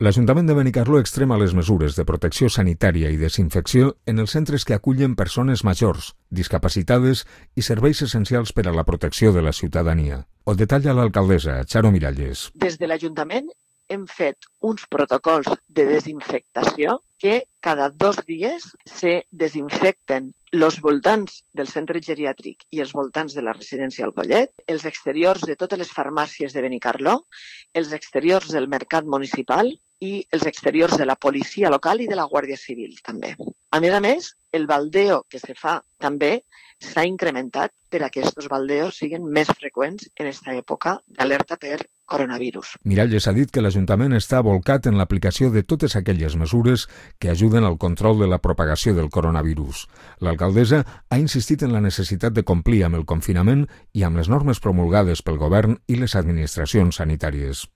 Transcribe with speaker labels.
Speaker 1: L'Ajuntament de Benicarló extrema les mesures de protecció sanitària i desinfecció en els centres que acullen persones majors, discapacitades i serveis essencials per a la protecció de la ciutadania. Ho detalla l'alcaldessa, Charo Miralles.
Speaker 2: Des de l'Ajuntament hem fet uns protocols de desinfectació que cada 2 dies se desinfecten els voltants del centre geriàtric i els voltants de la residència al Collet, els exteriors de totes les farmàcies de Benicarló, els exteriors del mercat municipal i els exteriors de la policia local i de la Guàrdia Civil també. A més, el baldeo que se fa també s'ha incrementat per a que aquests baldeos siguin més freqüents en aquesta època d'alerta per coronavirus.
Speaker 1: Miralles ha dit que l'Ajuntament està volcat en l'aplicació de totes aquelles mesures que ajuden al control de la propagació del coronavirus. L'alcaldessa ha insistit en la necessitat de complir amb el confinament i amb les normes promulgades pel govern i les administracions sanitàries.